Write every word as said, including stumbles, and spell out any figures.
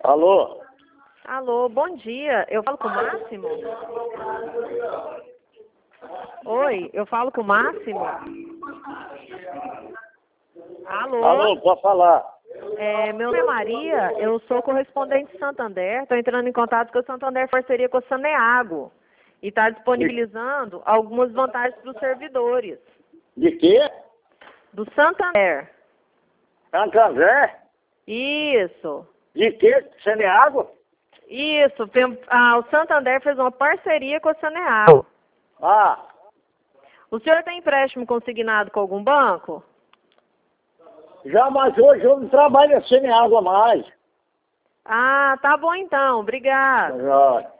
Alô? Alô, bom dia. Eu falo com o Máximo? Oi, eu falo com o Máximo? Alô? Alô, pode falar. É, meu nome é Maria, eu sou correspondente de Santander, estou entrando em contato com o Santander Parceria com o Saneago e está disponibilizando algumas vantagens para os servidores. De quê? Do Santander. Santander? Isso. De quê? Saneago? Isso. Tem- ah, o Santander fez uma parceria com o Saneago. Ah, O senhor tem empréstimo consignado com algum banco? já, mas hoje eu não trabalho sem água mais. Ah, tá bom então. Obrigada. Já.